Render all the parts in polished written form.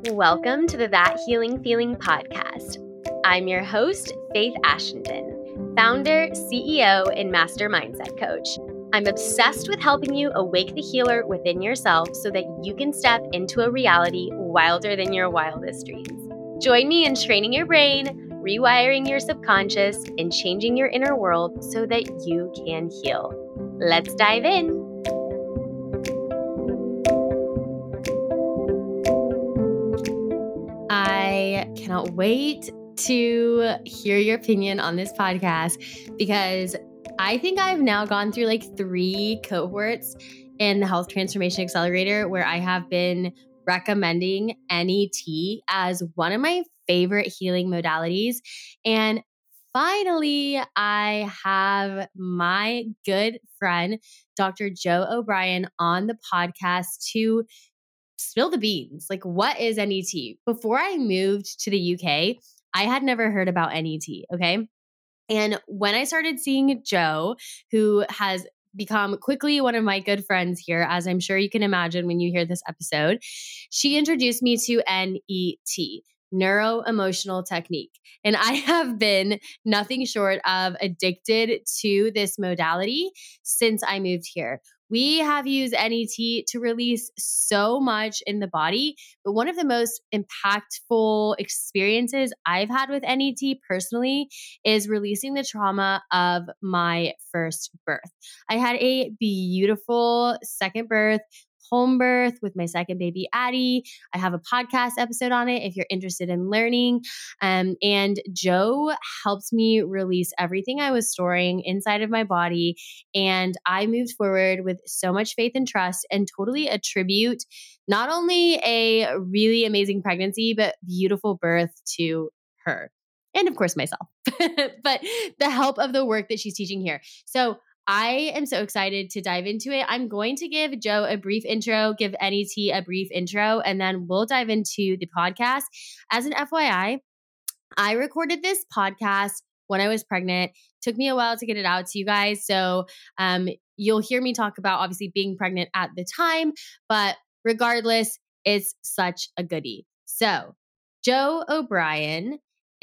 Welcome to the That Healing Feeling podcast. I'm your host, Faith Ashenden, founder, CEO, and master mindset coach. I'm obsessed with helping you awake the healer within yourself so that you can step into a reality wilder than your wildest dreams. Join me in training your brain, rewiring your subconscious, and changing your inner world so that you can heal. Let's dive in. I cannot wait to hear your opinion on this podcast because I think I've now gone through like 3 cohorts in the Health Transformation Accelerator where I have been recommending NET as one of my favorite healing modalities. And finally, I have my good friend, Dr. Joe O'Brien, on the podcast to spill the beans. Like, what is NET? Before I moved to the UK, I had never heard about NET. Okay. And when I started seeing Joe, who has become quickly one of my good friends here, as I'm sure you can imagine when you hear this episode, she introduced me to NET, neuro emotional technique. And I have been nothing short of addicted to this modality since I moved here. We have used NET to release so much in the body, but one of the most impactful experiences I've had with NET personally is releasing the trauma of my first birth. I had a beautiful second birth, home birth with my second baby, Addie. I have a podcast episode on it if you're interested in learning. And Joe helped me release everything I was storing inside of my body. And I moved forward with so much faith and trust and totally attribute not only a really amazing pregnancy, but beautiful birth to her. And of course, myself, but the help of the work that she's teaching here. So I am so excited to dive into it. I'm going to give Joe a brief intro, give NET a brief intro, and then we'll dive into the podcast. As an FYI, I recorded this podcast when I was pregnant. Took me a while to get it out to you guys. So you'll hear me talk about obviously being pregnant at the time, but regardless, it's such a goodie. So Joe O'Brien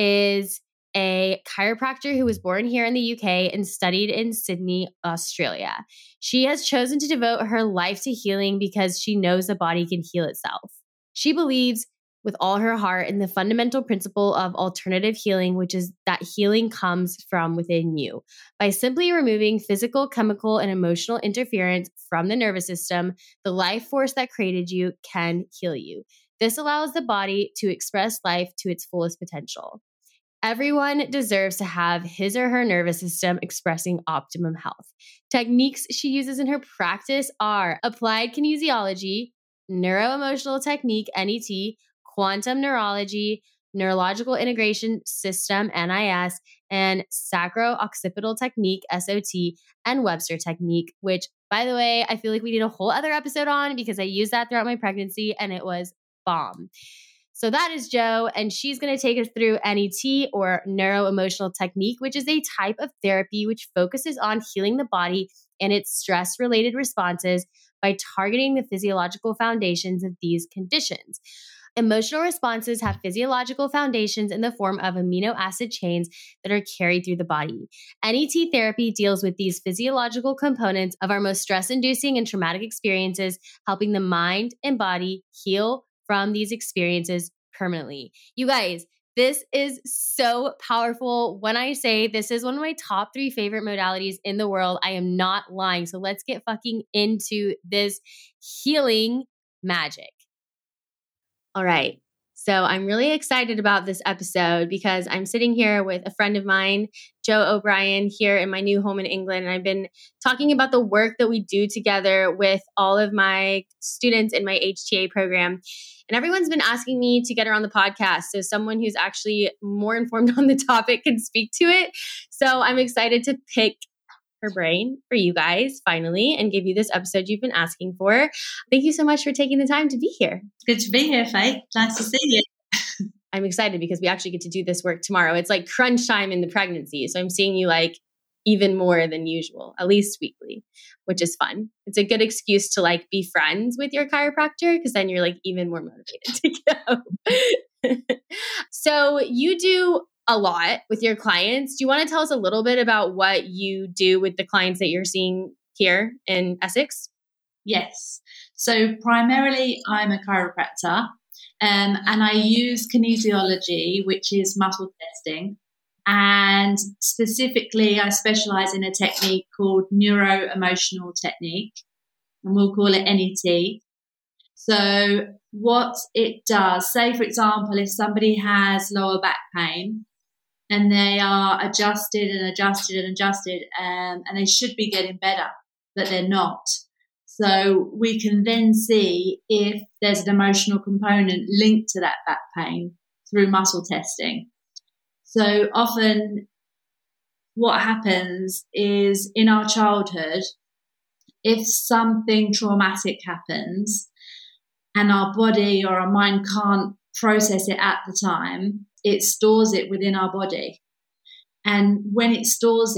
is a chiropractor who was born here in the UK and studied in Sydney, Australia. She has chosen to devote her life to healing because she knows the body can heal itself. She believes with all her heart in the fundamental principle of alternative healing, which is that healing comes from within you. By simply removing physical, chemical, and emotional interference from the nervous system, the life force that created you can heal you. This allows the body to express life to its fullest potential. Everyone deserves to have his or her nervous system expressing optimum health. Techniques she uses in her practice are applied kinesiology, neuro-emotional technique, NET, quantum neurology, neurological integration system, NIS, and sacro-occipital technique, SOT, and Webster technique, which, by the way, I feel like we need a whole other episode on because I used that throughout my pregnancy and it was bomb. So that is Joe, and she's going to take us through NET, or neuro-emotional technique, which is a type of therapy which focuses on healing the body and its stress-related responses by targeting the physiological foundations of these conditions. Emotional responses have physiological foundations in the form of amino acid chains that are carried through the body. NET therapy deals with these physiological components of our most stress-inducing and traumatic experiences, helping the mind and body heal from these experiences permanently. You guys, this is so powerful. When I say this is one of my top 3 favorite modalities in the world, I am not lying. So let's get fucking into this healing magic. All right. So I'm really excited about this episode because I'm sitting here with a friend of mine, Joe O'Brien, here in my new home in England. And I've been talking about the work that we do together with all of my students in my HTA program. And everyone's been asking me to get her on the podcast. So someone who's actually more informed on the topic can speak to it. So I'm excited to pick her brain for you guys finally and give you this episode you've been asking for. Thank you so much for taking the time to be here. Good to be here, Faith. Nice to see you. I'm excited because we actually get to do this work tomorrow. It's like crunch time in the pregnancy. So I'm seeing you like even more than usual, at least weekly, which is fun. It's a good excuse to like be friends with your chiropractor because then you're like even more motivated to go. So you do a lot with your clients. Do you want to tell us a little bit about what you do with the clients that you're seeing here in Essex? Yes. So primarily I'm a chiropractor and I use kinesiology, which is muscle testing. And specifically, I specialize in a technique called neuro-emotional technique, and we'll call it NET. So what it does, say, for example, if somebody has lower back pain and they are adjusted and they should be getting better, but they're not. So we can then see if there's an emotional component linked to that back pain through muscle testing. So often what happens is in our childhood, if something traumatic happens and our body or our mind can't process it at the time, it stores it within our body. And when it stores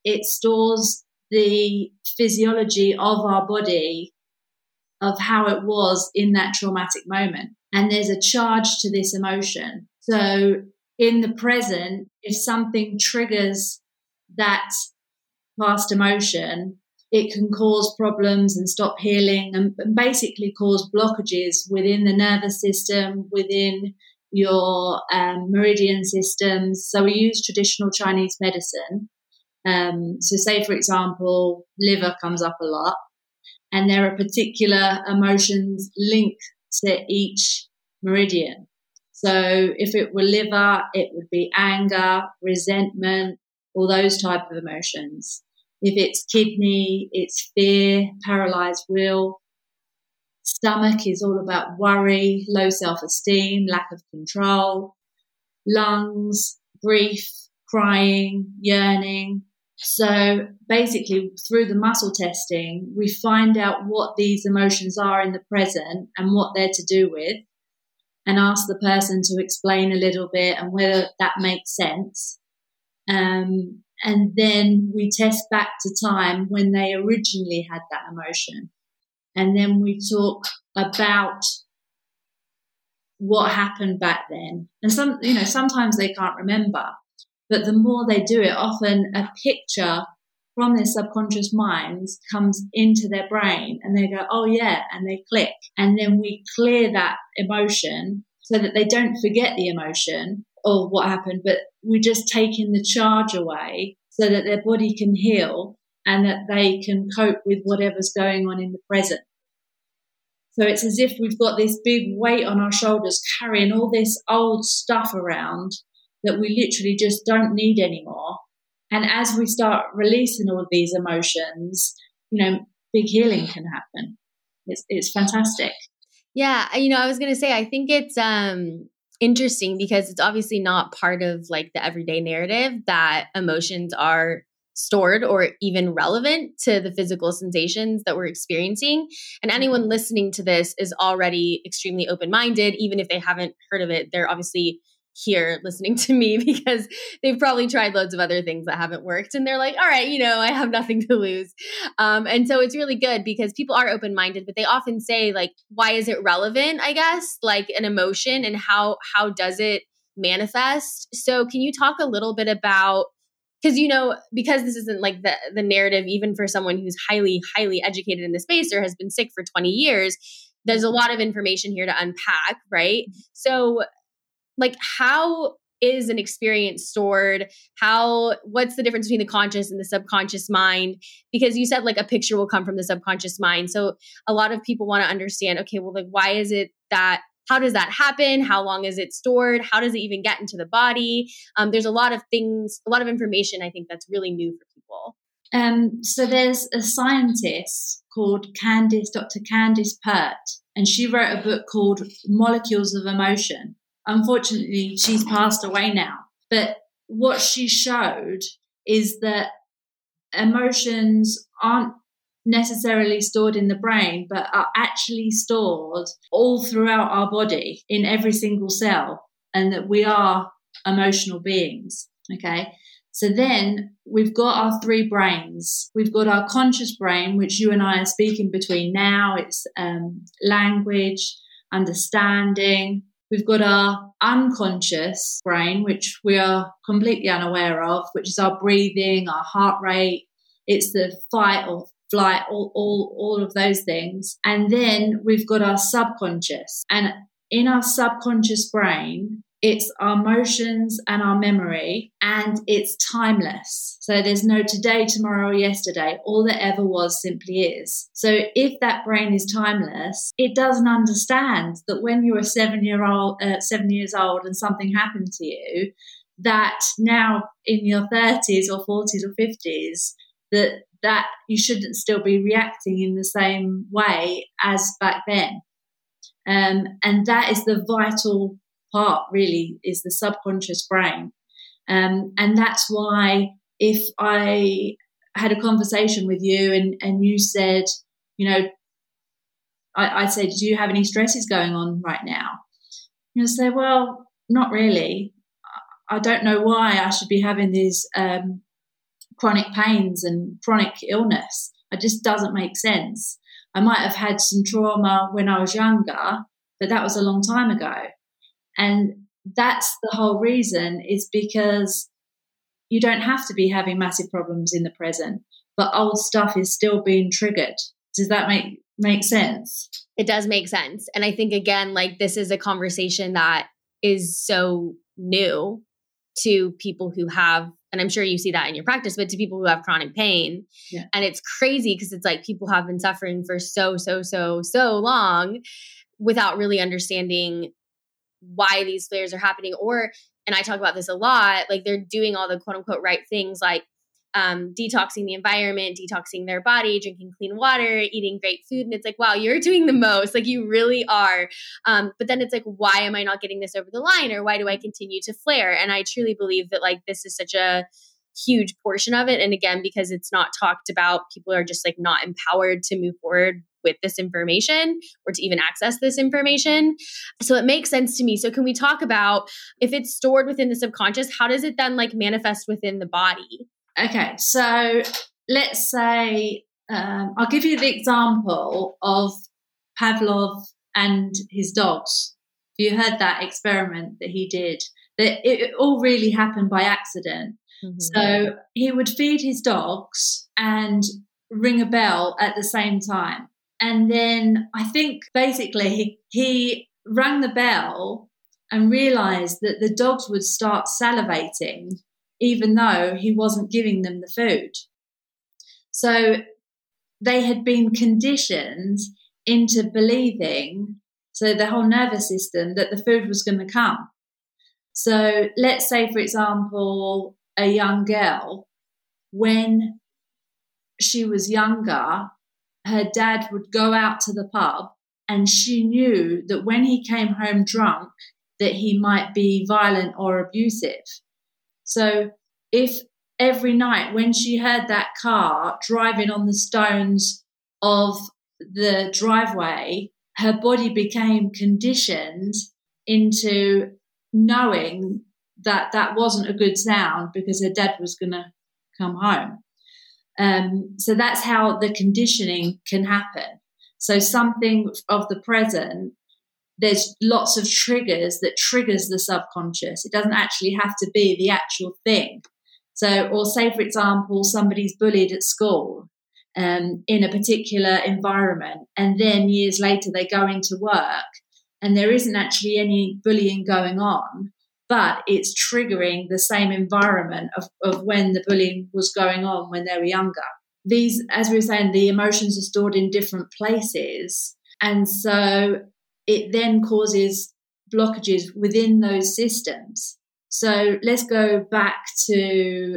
the physiology of our body of how it was in that traumatic moment. And there's a charge to this emotion. So in the present, if something triggers that past emotion, it can cause problems and stop healing and basically cause blockages within the nervous system, within your meridian systems. So we use traditional Chinese medicine. So say, for example, liver comes up a lot and there are particular emotions linked to each meridian. So if it were liver, it would be anger, resentment, all those type of emotions. If it's kidney, it's fear, paralyzed will. Stomach is all about worry, low self-esteem, lack of control. Lungs, grief, crying, yearning. So basically, through the muscle testing, we find out what these emotions are in the present and what they're to do with, and ask the person to explain a little bit and whether that makes sense. And then we test back to time when they originally had that emotion. And then we talk about what happened back then. And sometimes they can't remember, but the more they do it, often a picture from their subconscious minds comes into their brain and they go, oh yeah, and they click. And then we clear that emotion so that they don't forget the emotion or what happened, but we're just taking the charge away so that their body can heal and that they can cope with whatever's going on in the present. So it's as if we've got this big weight on our shoulders carrying all this old stuff around that we literally just don't need anymore. And as we start releasing all of these emotions, big healing can happen. It's fantastic. Yeah. I was going to say, I think it's interesting because it's obviously not part of like the everyday narrative that emotions are stored or even relevant to the physical sensations that we're experiencing. And anyone listening to this is already extremely open-minded. Even if they haven't heard of it, they're obviously here listening to me because they've probably tried loads of other things that haven't worked. And they're like, all right, I have nothing to lose. And so it's really good because people are open-minded, but they often say like, why is it relevant, I guess, like an emotion and how does it manifest? So can you talk a little bit about, because this isn't like the narrative, even for someone who's highly, highly educated in the space or has been sick for 20 years, there's a lot of information here to unpack, right? So like, how is an experience stored? What's the difference between the conscious and the subconscious mind? Because you said like a picture will come from the subconscious mind. So a lot of people want to understand, okay, well, like, why is it that, how does that happen? How long is it stored? How does it even get into the body? There's a lot of things, a lot of information, I think that's really new for people. So there's a scientist called Dr. Candice Pert, and she wrote a book called Molecules of Emotion. Unfortunately, she's passed away now. But what she showed is that emotions aren't necessarily stored in the brain, but are actually stored all throughout our body in every single cell, and that we are emotional beings. Okay. So then we've got our three brains. We've got our conscious brain, which you and I are speaking between now. It's language, understanding. We've got our unconscious brain, which we are completely unaware of, which is our breathing, our heart rate. It's the fight or flight, all of those things. And then we've got our subconscious. And in our subconscious brain, it's our emotions and our memory, and it's timeless. So there's no today, tomorrow, or yesterday. All that ever was simply is. So if that brain is timeless, it doesn't understand that when you were 7 years old and something happened to you, that now in your 30s or 40s or 50s, that you shouldn't still be reacting in the same way as back then. And that is the vital part, really, is the subconscious brain. And that's why if I had a conversation with you and you said, I'd say, do you have any stresses going on right now? You'll say, well, not really. I don't know why I should be having these chronic pains and chronic illness. It just doesn't make sense. I might have had some trauma when I was younger, but that was a long time ago. And that's the whole reason, is because you don't have to be having massive problems in the present, but old stuff is still being triggered. Does that make sense? It does make sense. And I think, again, like, this is a conversation that is so new to people who have, and I'm sure you see that in your practice, but to people who have chronic pain. Yeah. And it's crazy because it's like people have been suffering for so long without really understanding why these flares are happening. And I talk about this a lot, like they're doing all the quote unquote right things, like detoxing the environment, detoxing their body, drinking clean water, eating great food. And it's like, wow, you're doing the most, like you really are. But then it's like, why am I not getting this over the line? Or why do I continue to flare? And I truly believe that, like, this is such a huge portion of it. And again, because it's not talked about, people are just like not empowered to move forward with this information or to even access this information. So it makes sense to me. So can we talk about, if it's stored within the subconscious, how does it then like manifest within the body? Okay, so let's say, I'll give you the example of Pavlov and his dogs. If you heard that experiment that he did, that it all really happened by accident. Mm-hmm. So he would feed his dogs and ring a bell at the same time. And then I think basically he rang the bell and realized that the dogs would start salivating even though he wasn't giving them the food. So they had been conditioned into believing, so the whole nervous system, that the food was going to come. So let's say, for example, a young girl, when she was younger, her dad would go out to the pub and she knew that when he came home drunk that he might be violent or abusive. So if every night when she heard that car driving on the stones of the driveway, her body became conditioned into knowing that that wasn't a good sound because her dad was going to come home. So that's how the conditioning can happen. So something of the present, there's lots of triggers that triggers the subconscious. It doesn't actually have to be the actual thing. So, or say, for example, somebody's bullied at school in a particular environment, and then years later they go into work and there isn't actually any bullying going on, but it's triggering the same environment of when the bullying was going on when they were younger. These, as we were saying, the emotions are stored in different places. And so it then causes blockages within those systems. So let's go back to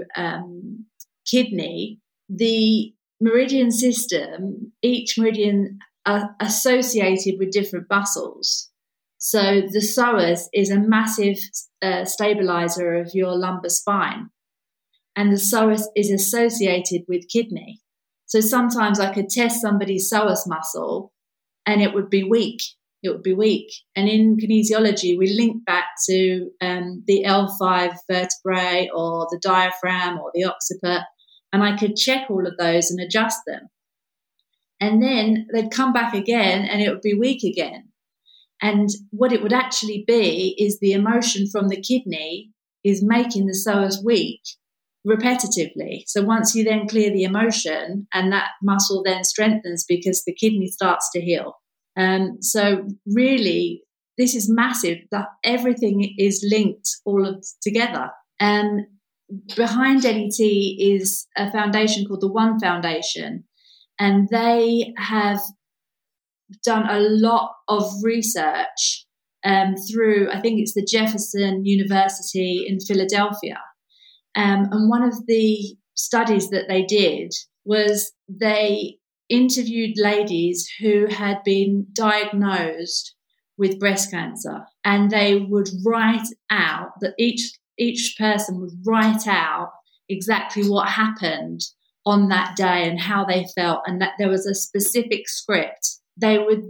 kidney. The meridian system, each meridian are associated with different muscles. So the psoas is a massive stabilizer of your lumbar spine, and the psoas is associated with kidney. So sometimes I could test somebody's psoas muscle and it would be weak it would be weak. And in kinesiology, we link back to the L5 vertebrae or the diaphragm or the occiput, and I could check all of those and adjust them. And then they'd come back again and it would be weak again. And what it would actually be is the emotion from the kidney is making the psoas weak repetitively. So once you then clear the emotion, and that muscle then strengthens because the kidney starts to heal. So really, this is massive. That everything is linked together. And behind NET is a foundation called the One Foundation, and they have done a lot of research through, I think it's the Jefferson University in Philadelphia. And one of the studies that they did was they interviewed ladies who had been diagnosed with breast cancer, and they would write out that each person would write out exactly what happened on that day and how they felt, and that there was a specific script. They would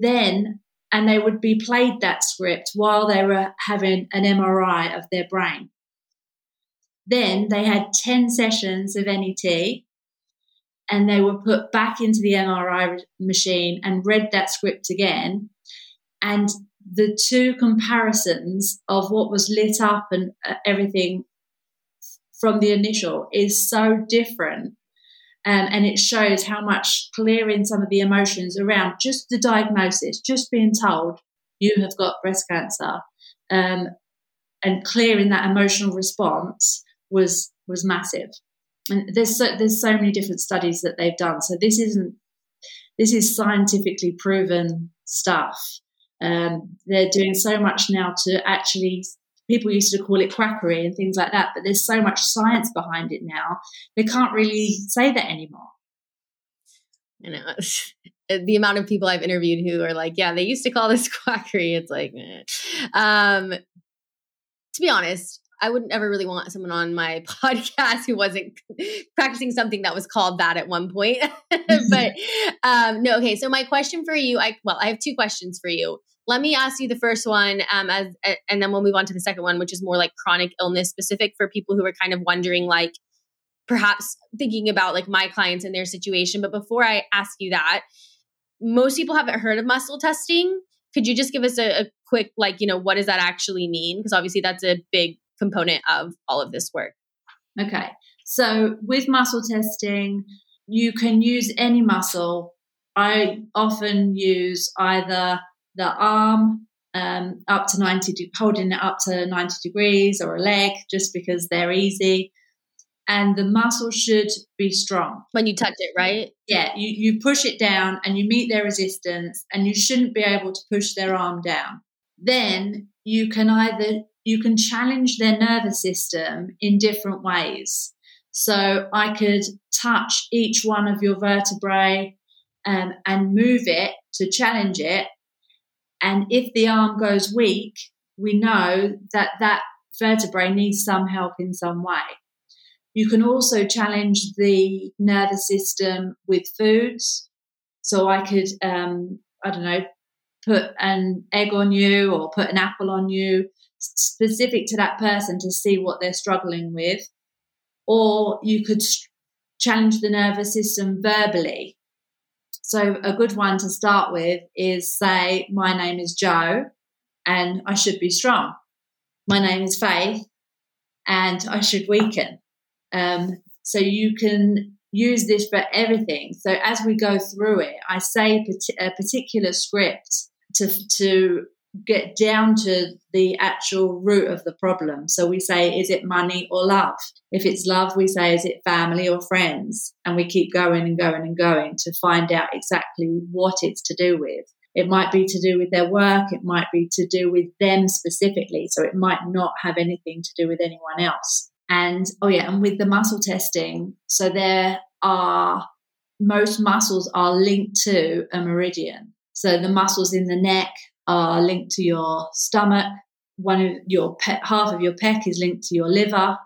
be played that script while they were having an MRI of their brain. Then they had 10 sessions of NET, and they were put back into the MRI machine and read that script again. And the two comparisons of what was lit up and everything from the initial is so different. And it shows how much clearing some of the emotions around just the diagnosis, just being told you have got breast cancer, and clearing that emotional response was massive. And there's so many different studies that they've done. So this is scientifically proven stuff. They're doing so much now to actually. People used to call it quackery and things like that, but there's so much science behind it now, they can't really say that anymore. I know. The amount of people I've interviewed who are like, yeah, they used to call this quackery. It's like, to be honest, I wouldn't ever really want someone on my podcast who wasn't practicing something that was called that at one point. But no, okay. So my question for you, I have two questions for you. Let me ask you the first one, and then we'll move on to the second one, which is more like chronic illness specific for people who are kind of wondering, like perhaps thinking about like my clients and their situation. But before I ask you that, most people haven't heard of muscle testing. Could you just give us a quick, like, what does that actually mean? Because obviously that's a big component of all of this work. Okay. So with muscle testing, you can use any muscle. I often use either the arm up to 90, holding it up to 90 degrees, or a leg, just because they're easy. And the muscle should be strong. When you touch it, right? Yeah, you push it down and you meet their resistance, and you shouldn't be able to push their arm down. Then you can challenge their nervous system in different ways. So I could touch each one of your vertebrae and move it to challenge it. And if the arm goes weak, we know that vertebrae needs some help in some way. You can also challenge the nervous system with foods. So I could, put an egg on you or put an apple on you, specific to that person, to see what they're struggling with. Or you could challenge the nervous system verbally. So a good one to start with is, say, my name is Joe and I should be strong. My name is Faith and I should weaken. So you can use this for everything. So as we go through it, I say a particular script to get down to the actual root of the problem. So we say, is it money or love? If it's love, we say, is it family or friends? And we keep going and going and going to find out exactly what it's to do with. It might be to do with their work. It might be to do with them specifically. So it might not have anything to do with anyone else. And with the muscle testing, so most muscles are linked to a meridian. So the muscles in the neck are linked to your stomach. Half of your pec is linked to your liver.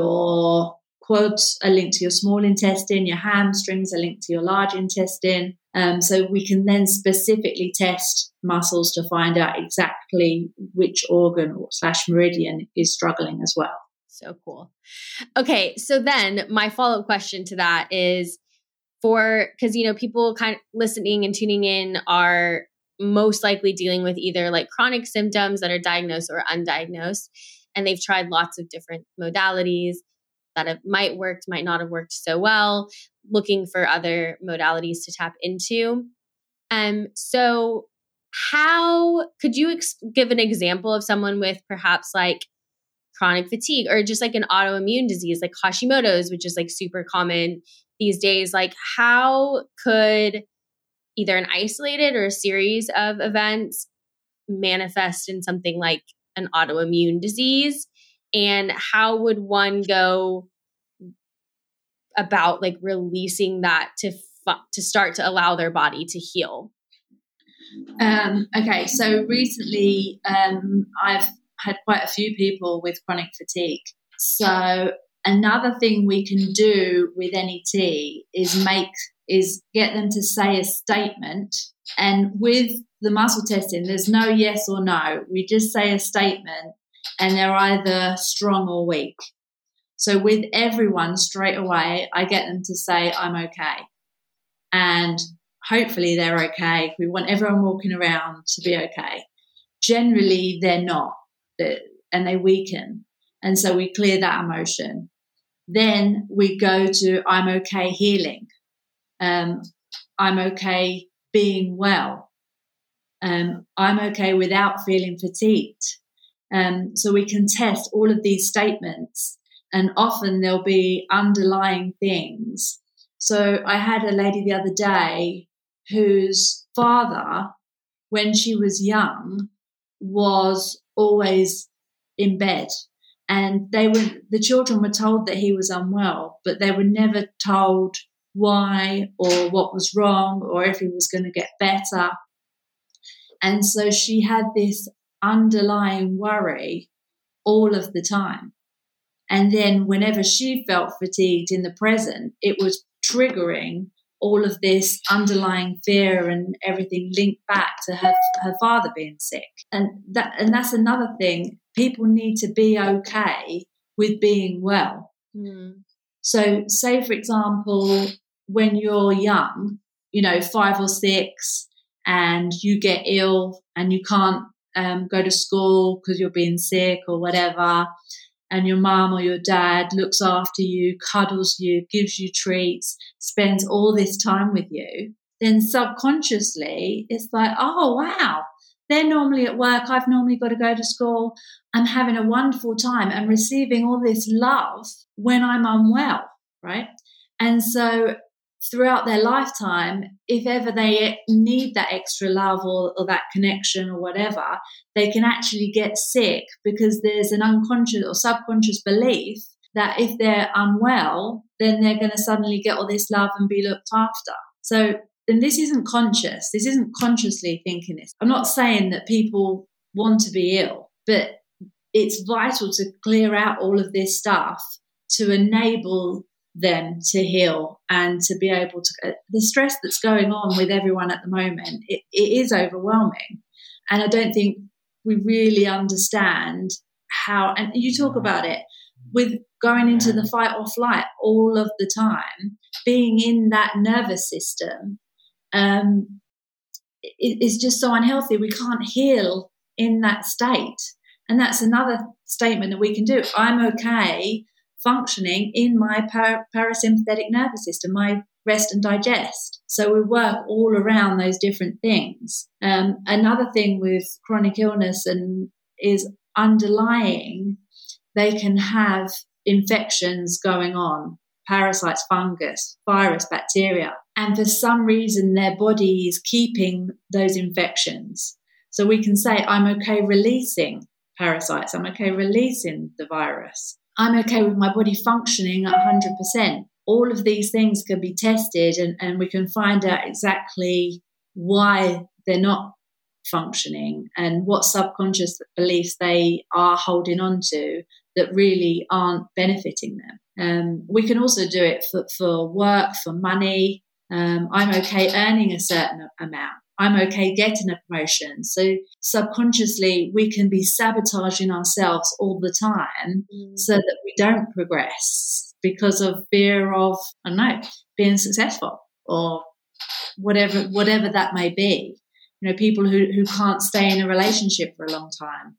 Your quads are linked to your small intestine. Your hamstrings are linked to your large intestine. So we can then specifically test muscles to find out exactly which organ / meridian is struggling as well. So cool. Okay, so then my follow-up question to that is because, people kind of listening and tuning in are most likely dealing with either like chronic symptoms that are diagnosed or undiagnosed, and they've tried lots of different modalities that might worked, might not have worked so well, looking for other modalities to tap into. So how could you give an example of someone with perhaps like chronic fatigue or just like an autoimmune disease like Hashimoto's, which is like super common these days? Like, how could either an isolated or a series of events manifest in something like an autoimmune disease? And how would one go about like releasing that to start to allow their body to heal? Okay, so recently I've had quite a few people with chronic fatigue. So another thing we can do with NET is get them to say a statement. And with the muscle testing, there's no yes or no. We just say a statement and they're either strong or weak. So with everyone straight away, I get them to say, I'm okay. And hopefully they're okay. We want everyone walking around to be okay. Generally, they're not, and they weaken. And so we clear that emotion. Then we go to I'm okay healing. I'm okay being well. I'm okay without feeling fatigued. So we can test all of these statements, and often there'll be underlying things. So I had a lady the other day whose father, when she was young, was always in bed. And the children were told that he was unwell, but they were never told why or what was wrong or if he was going to get better. And so she had this underlying worry all of the time. And then whenever she felt fatigued in the present, it was triggering all of this underlying fear and everything linked back to her father being sick. And that's another thing. People need to be okay with being well. Mm. So say, for example, when you're young, 5 or 6, and you get ill and you can't go to school because you're being sick or whatever, and your mum or your dad looks after you, cuddles you, gives you treats, spends all this time with you, then subconsciously it's like, oh, wow, they're normally at work. I've normally got to go to school. I'm having a wonderful time and receiving all this love when I'm unwell, right? And so throughout their lifetime, if ever they need that extra love or that connection or whatever, they can actually get sick because there's an unconscious or subconscious belief that if they're unwell, then they're going to suddenly get all this love and be looked after. So, and this isn't conscious. This isn't consciously thinking this. I'm not saying that people want to be ill, but it's vital to clear out all of this stuff to enable them to heal and to be able to. The stress that's going on with everyone at the moment, it is overwhelming, and I don't think we really understand how. And you talk about it with going into the fight or flight all of the time, being in that nervous system. It's just so unhealthy. We can't heal in that state, and that's another statement that we can do. I'm okay functioning in my parasympathetic nervous system, my rest and digest. So we work all around those different things. Another thing with chronic illness is underlying, they can have infections going on, parasites, fungus, virus, bacteria. And for some reason, their body is keeping those infections. So we can say, I'm okay releasing parasites. I'm okay releasing the virus. I'm okay with my body functioning at 100%. All of these things can be tested and we can find out exactly why they're not functioning and what subconscious beliefs they are holding on to that really aren't benefiting them. We can also do it for work, for money. I'm okay earning a certain amount. I'm okay getting a promotion. So subconsciously, we can be sabotaging ourselves all the time so that we don't progress because of fear of, I don't know, being successful or whatever that may be. You know, people who can't stay in a relationship for a long time.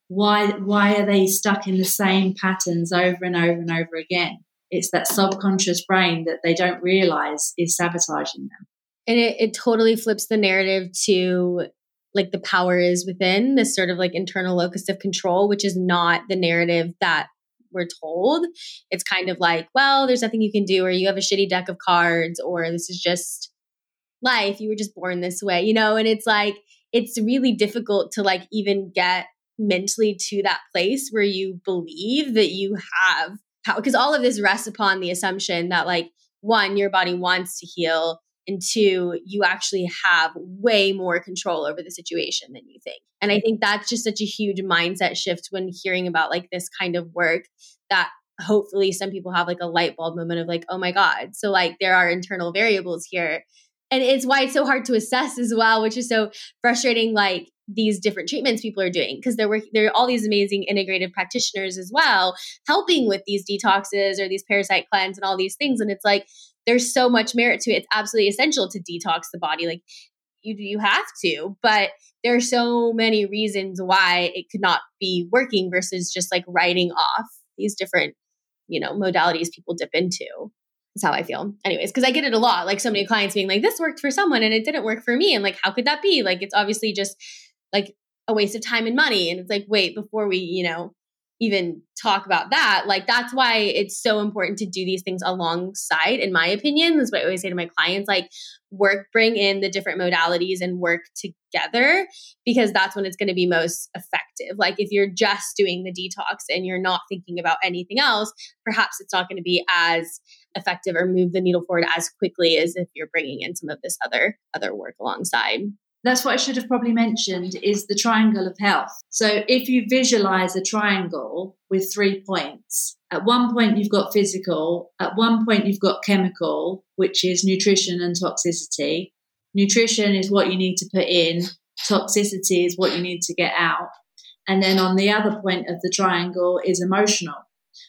Why are they stuck in the same patterns over and over and over again? It's that subconscious brain that they don't realize is sabotaging them. And it totally flips the narrative to like the power is within, this sort of like internal locus of control, which is not the narrative that we're told. It's kind of like, well, there's nothing you can do, or you have a shitty deck of cards, or this is just life. You were just born this way, you know? And it's like, it's really difficult to like even get mentally to that place where you believe that you have power, because all of this rests upon the assumption that like, one, your body wants to heal, and two, you actually have way more control over the situation than you think. And I think that's just such a huge mindset shift when hearing about like this kind of work, that hopefully some people have like a light bulb moment of like, oh my God. So like there are internal variables here. And it's why it's so hard to assess as well, which is so frustrating, like these different treatments people are doing, because there are all these amazing integrative practitioners as well, helping with these detoxes or these parasite cleanse and all these things. And it's like, there's so much merit to it. It's absolutely essential to detox the body. Like you have to, but there are so many reasons why it could not be working versus just like writing off these different, you know, modalities people dip into. That's how I feel. Anyways, because I get it a lot. Like so many clients being like, this worked for someone and it didn't work for me. And like, how could that be? Like, it's obviously just like a waste of time and money. And it's like, wait, before we, you know, even talk about that, like that's why it's so important to do these things alongside, in my opinion. That's what I always say to my clients, like bring in the different modalities and work together, because that's when it's going to be most effective. Like if you're just doing the detox and you're not thinking about anything else, perhaps it's not going to be as effective or move the needle forward as quickly as if you're bringing in some of this other work alongside. That's what I should have probably mentioned, is the triangle of health. So if you visualize a triangle with 3 points, at one point you've got physical, at one point you've got chemical, which is nutrition and toxicity. Nutrition is what you need to put in, toxicity is what you need to get out. And then on the other point of the triangle is emotional.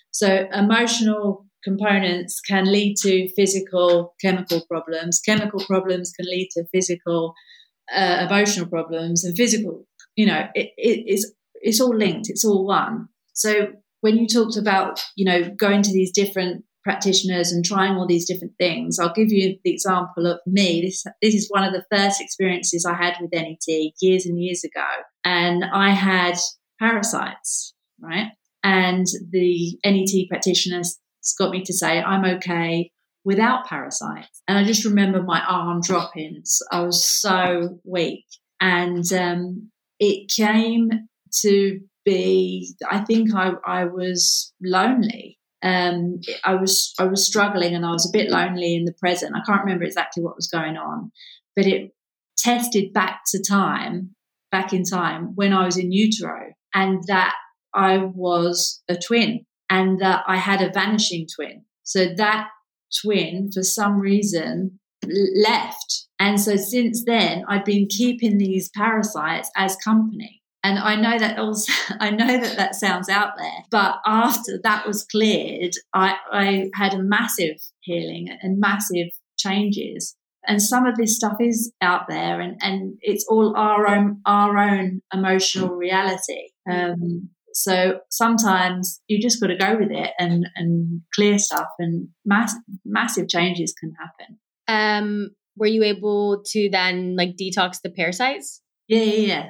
So emotional components can lead to physical chemical problems. Chemical problems can lead to physical emotional problems, and physical, you know, it's all linked, it's all one. So when you talked about, you know, going to these different practitioners and trying all these different things, I'll give you the example of me. This is one of the first experiences I had with NET years and years ago, and I had parasites, right? And the NET practitioners got me to say I'm okay without parasites. And I just remember my arm dropping. I was so weak. And it came to be, I think I was lonely. I was struggling, and I was a bit lonely in the present. I can't remember exactly what was going on, but it tested back in time when I was in utero, and that I was a twin, and that I had a vanishing twin. So that twin, for some reason, left. And so since then, I've been keeping these parasites as company. And I know that sounds out there, but after that was cleared, I had a massive healing and massive changes. And some of this stuff is out there, and it's all our own emotional reality. So sometimes you just got to go with it and clear stuff, and massive changes can happen. Were you able to then like detox the parasites? Yeah.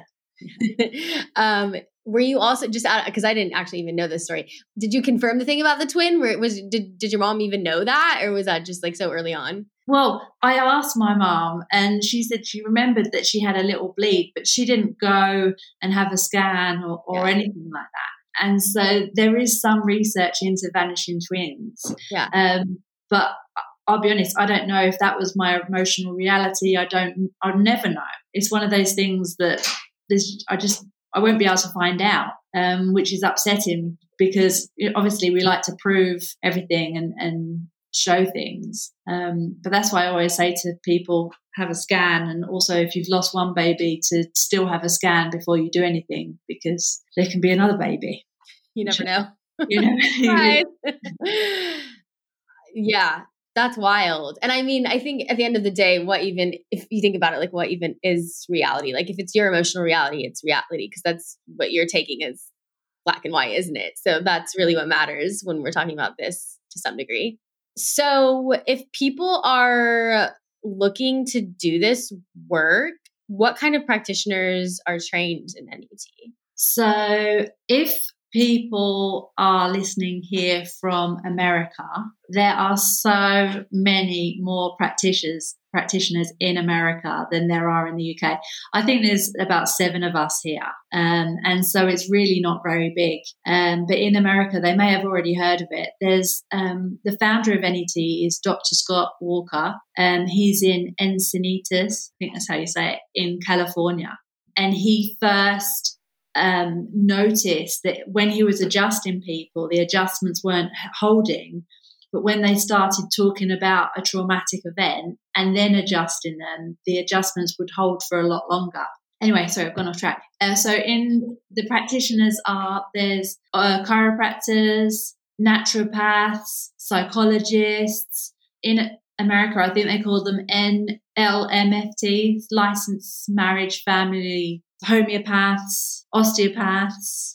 Were you also just out, because I didn't actually even know this story, did you confirm the thing about the twin, where it was, did your mom even know that, or was that just like so early on? Well, I asked my mom, and she said she remembered that she had a little bleed, but she didn't go and have a scan or anything like that. And so there is some research into vanishing twins. Yeah. But I'll be honest, I don't know if that was my emotional reality. I'll never know. It's one of those things that I won't be able to find out, which is upsetting, because obviously we like to prove everything and show things. But that's why I always say to people, have a scan. And also if you've lost one baby, to still have a scan before you do anything, because there can be another baby. You never know. You know? Right. Yeah, that's wild. And I mean, I think at the end of the day, if you think about it, like what even is reality? Like if it's your emotional reality, it's reality, because that's what you're taking as black and white, isn't it? So that's really what matters when we're talking about this to some degree. So if people are looking to do this work, what kind of practitioners are trained in NET? So if people are listening here from America, there are so many more practitioners in America than there are in the UK. I think there's about 7 of us here. And so it's really not very big. But in America, they may have already heard of it. There's the founder of NET is Dr. Scott Walker. He's in Encinitas, I think that's how you say it, in California. And he first noticed that when he was adjusting people, the adjustments weren't holding, but when they started talking about a traumatic event and then adjusting them, the adjustments would hold for a lot longer. Anyway, sorry, I've gone off track. So in the practitioners there's chiropractors, naturopaths, psychologists. In America, I think they call them NLMFTs, licensed marriage family homeopaths, osteopaths,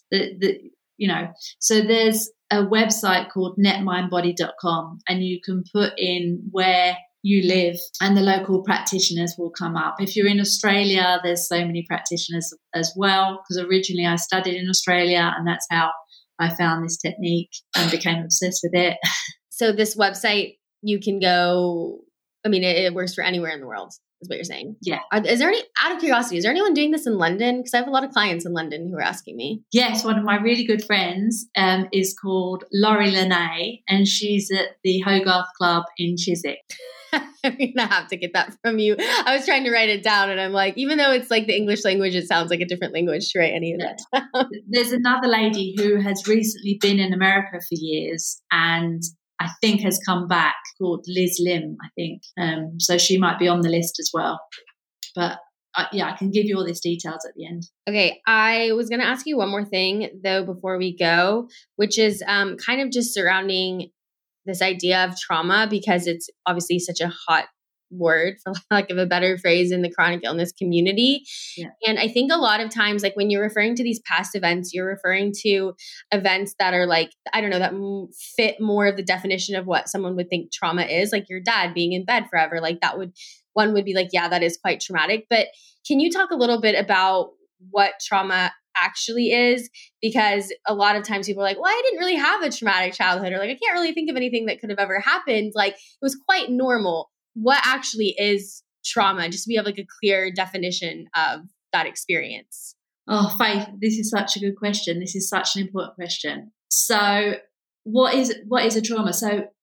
so there's a website called netmindbody.com, and you can put in where you live and the local practitioners will come up. If you're in Australia, there's so many practitioners as well, because originally I studied in Australia and that's how I found this technique and became obsessed with it. So this website, you can go, I mean, it works for anywhere in the world, is what you're saying. Yeah. Is there out of curiosity, is there anyone doing this in London? Because I have a lot of clients in London who are asking me. Yes, one of my really good friends is called Laurie Lene, and she's at the Hogarth Club in Chiswick. I'm going to have to get that from you. I was trying to write it down and I'm like, even though it's like the English language, it sounds like a different language to write any of that. There's another lady who has recently been in America for years and I think has come back, called Liz Lim, I think. So she might be on the list as well. But I can give you all these details at the end. Okay. I was going to ask you one more thing though, before we go, which is kind of just surrounding this idea of trauma, because it's obviously such a hot word, for lack of a better phrase, in the chronic illness community. Yeah. And I think a lot of times, like when you're referring to these past events, you're referring to events that are like, I don't know, that fit more of the definition of what someone would think trauma is, like your dad being in bed forever. Like one would be like, yeah, that is quite traumatic. But can you talk a little bit about what trauma actually is? Because a lot of times people are like, well, I didn't really have a traumatic childhood, or like, I can't really think of anything that could have ever happened. Like it was quite normal. What actually is trauma? Just so we have like a clear definition of that experience. Oh, Faith, this is such a good question. This is such an important question. So what is a trauma?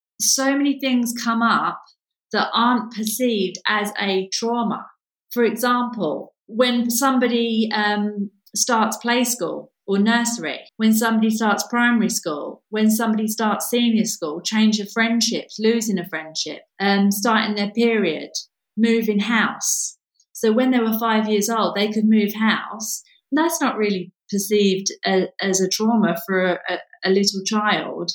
So many things come up that aren't perceived as a trauma. For example, when somebody starts play school or nursery, when somebody starts primary school, when somebody starts senior school, change of friendships, losing a friendship, starting their period, moving house. So when they were 5 years old, they could move house. That's not really perceived as a trauma for a little child.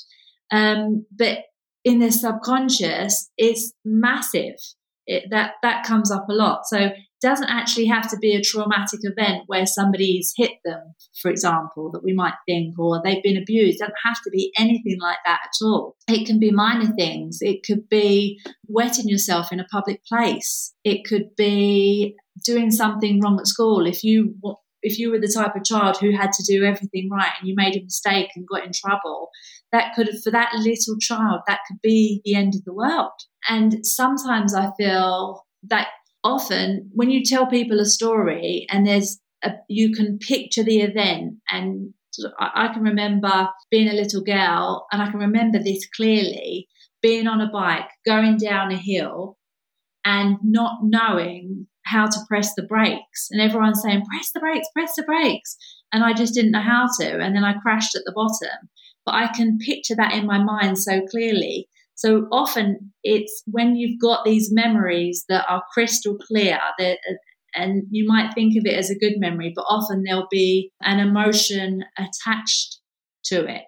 But in their subconscious, it's massive. That comes up a lot. So it doesn't actually have to be a traumatic event where somebody's hit them, for example, that we might think, or they've been abused. It doesn't have to be anything like that at all. It can be minor things. It could be wetting yourself in a public place. It could be doing something wrong at school. If you were the type of child who had to do everything right and you made a mistake and got in trouble, for that little child, that could be the end of the world. And sometimes I feel that often when you tell people a story and you can picture the event, and I can remember being a little girl, and I can remember this clearly, being on a bike, going down a hill and not knowing how to press the brakes, and everyone saying, press the brakes. And I just didn't know how to. And then I crashed at the bottom. But I can picture that in my mind so clearly So often it's when you've got these memories that are crystal clear, and you might think of it as a good memory, but often there'll be an emotion attached to it.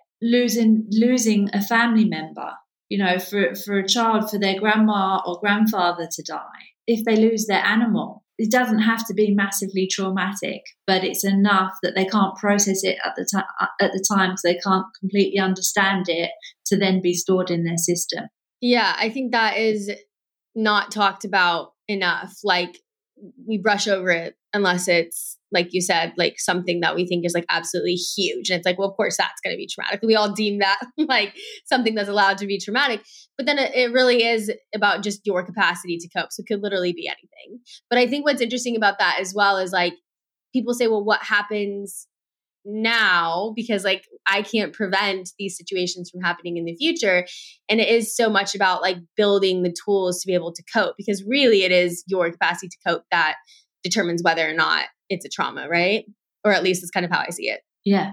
Losing a family member, for a child, for their grandma or grandfather to die, if they lose their animal, it doesn't have to be massively traumatic, but it's enough that they can't process it at the time, so they can't completely understand it to then be stored in their system. Yeah, I think that is not talked about enough. Like, we brush over it unless it's, like you said, like something that we think is like absolutely huge. And it's like, well, of course that's going to be traumatic. We all deem that like something that's allowed to be traumatic, but then it really is about just your capacity to cope. So it could literally be anything. But I think what's interesting about that as well is like, people say, well, what happens now? Because like, I can't prevent these situations from happening in the future. And it is so much about like building the tools to be able to cope, because really it is your capacity to cope that determines whether or not it's a trauma, right? Or at least it's kind of how I see it. Yeah.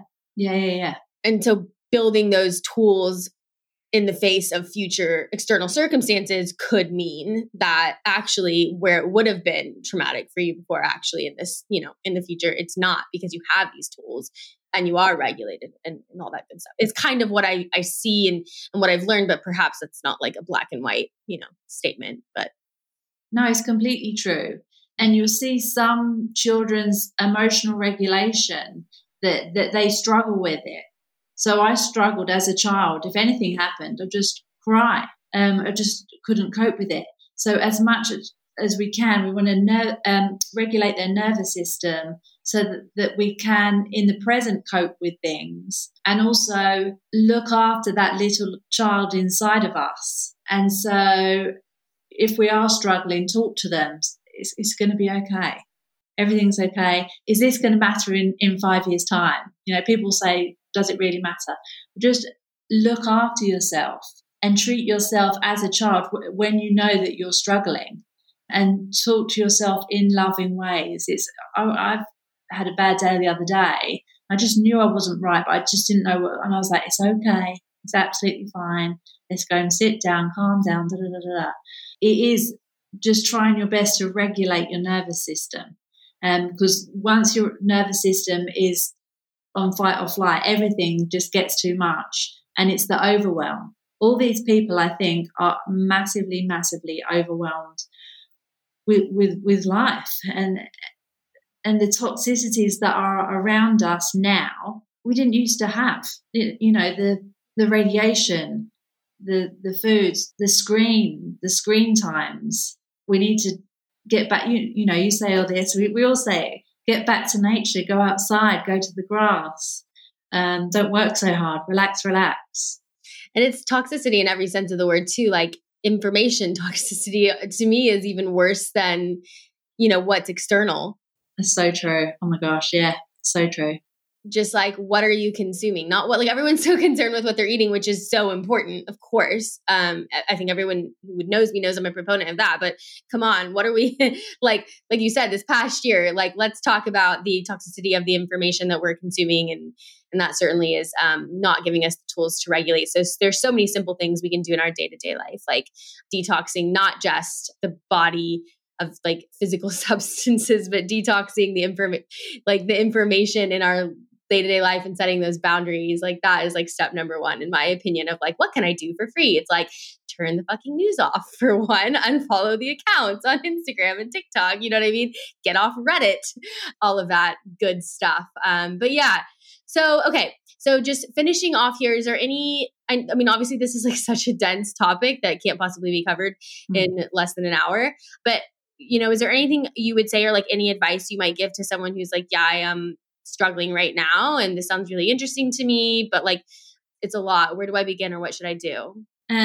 And so building those tools in the face of future external circumstances could mean that actually where it would have been traumatic for you before, actually in this, in the future, it's not, because you have these tools and you are regulated and all that good stuff. It's kind of what I see and what I've learned, but perhaps it's not like a black and white, statement, but. No, it's completely true. And you'll see some children's emotional regulation that they struggle with it. So I struggled as a child. If anything happened, I'd just cry. I just couldn't cope with it. So as much as we can, we want to regulate their nervous system so that we can, in the present, cope with things, and also look after that little child inside of us. And so if we are struggling, talk to them. It's going to be okay. Everything's okay. Is this going to matter in 5 years' time? People say, does it really matter? Just look after yourself and treat yourself as a child when you know that you're struggling, and talk to yourself in loving ways. I've had a bad day the other day. I just knew I wasn't right, but I just didn't know what, and I was like, it's okay. It's absolutely fine. Let's go and sit down, calm down, da, da, da, da. It is just trying your best to regulate your nervous system. Because once your nervous system is on fight or flight, everything just gets too much, and it's the overwhelm. All these people, I think, are massively, massively overwhelmed with life, and the toxicities that are around us now, we didn't used to have. The radiation, the foods, the screen times. We need to get back. You say all this. We all say, get back to nature, go outside, go to the grass. Don't work so hard. Relax. And it's toxicity in every sense of the word too. Like, information toxicity to me is even worse than, what's external. That's so true. Oh my gosh. Yeah. So true. Just like, what are you consuming? Not what, like, everyone's so concerned with what they're eating, which is so important, of course. I think everyone who knows me knows I'm a proponent of that, but come on, what are we like you said, this past year, like, let's talk about the toxicity of the information that we're consuming. And that certainly is not giving us the tools to regulate. So there's so many simple things we can do in our day-to-day life, like detoxing, not just the body of like physical substances, but detoxing the information in our day-to-day life and setting those boundaries. Like, that is like step number one, in my opinion, of like, what can I do for free? It's like, turn the fucking news off for one, unfollow the accounts on Instagram and TikTok. You know what I mean? Get off Reddit, all of that good stuff. But yeah. So, okay. So just finishing off here, is there any, I mean, obviously this is like such a dense topic that can't possibly be covered in less than an hour, but is there anything you would say, or like any advice you might give to someone who's like, yeah, I am struggling right now, and this sounds really interesting to me, but like, it's a lot. Where do I begin, or what should I do?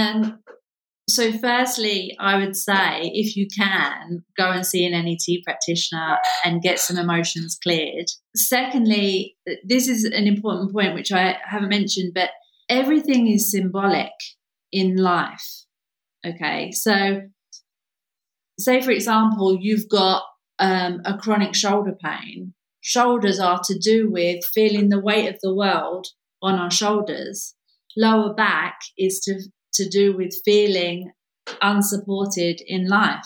So firstly, I would say, if you can, go and see an NET practitioner and get some emotions cleared. Secondly, this is an important point which I haven't mentioned, but everything is symbolic in life. Okay, so say, for example, you've got a chronic shoulder pain. Shoulders are to do with feeling the weight of the world on our shoulders. Lower back is to to do with feeling unsupported in life.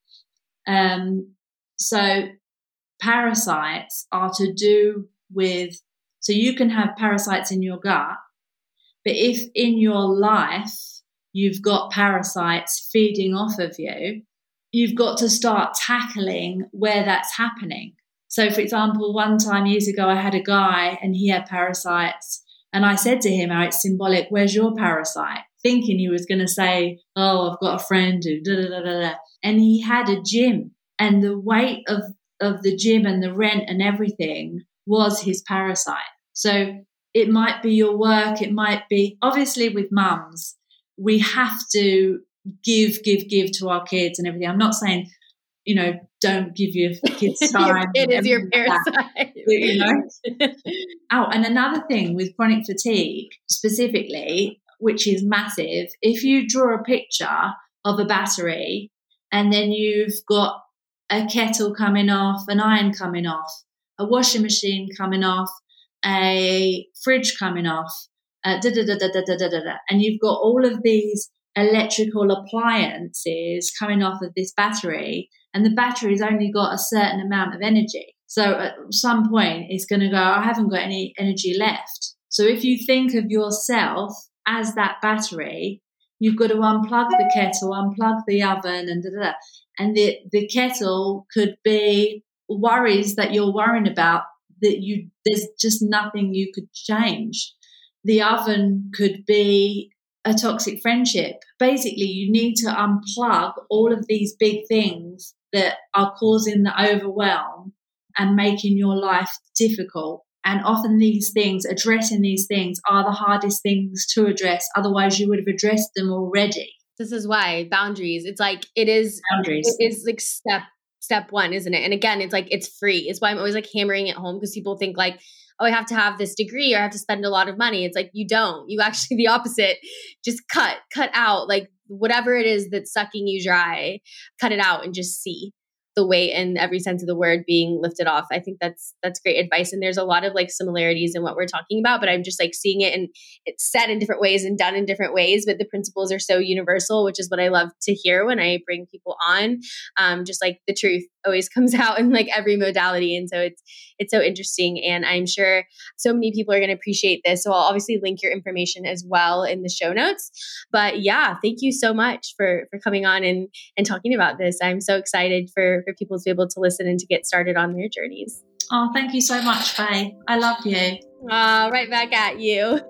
So parasites are to do with, so you can have parasites in your gut, but if in your life you've got parasites feeding off of you, you've got to start tackling where that's happening. So, for example, one time years ago, I had a guy and he had parasites, and I said to him, "Oh, it's symbolic. Where's your parasite?" Thinking he was going to say, "Oh, I've got a friend who da da da da da." And he had a gym, and the weight of the gym and the rent and everything was his parasite. So it might be your work. It might be, obviously, with mums, we have to give to our kids and everything. I'm not saying, don't give your kids time. It is your parasite. Oh, and another thing with chronic fatigue specifically, which is massive, if you draw a picture of a battery and then you've got a kettle coming off, an iron coming off, a washing machine coming off, a fridge coming off, and you've got all of these electrical appliances coming off of this battery, and the battery's only got a certain amount of energy. So at some point it's going to go, I haven't got any energy left. So if you think of yourself as that battery, you've got to unplug the kettle, unplug the oven, and the kettle could be worries that you're worrying about that there's just nothing you could change. The oven could be a toxic friendship. Basically, you need to unplug all of these big things that are causing the overwhelm and making your life difficult. And often addressing these things are the hardest things to address. Otherwise, you would have addressed them already. This is why boundaries. It's like it is like step one, isn't it? And again, it's like it's free. It's why I'm always like hammering it home, because people think like, oh, I have to have this degree or I have to spend a lot of money. It's like you don't. You actually the opposite. Just cut out like whatever it is that's sucking you dry. Cut it out and just see the weight in every sense of the word being lifted off. I think that's great advice. And there's a lot of like similarities in what we're talking about, but I'm just like seeing it, and it's said in different ways and done in different ways, but the principles are so universal, which is what I love to hear when I bring people on. Just like the truth always comes out in like every modality. And so it's so interesting. And I'm sure so many people are going to appreciate this. So I'll obviously link your information as well in the show notes. But yeah, thank you so much for coming on and talking about this. I'm so excited for people to be able to listen and to get started on their journeys. Oh, thank you so much, Faye. I love you. Right back at you.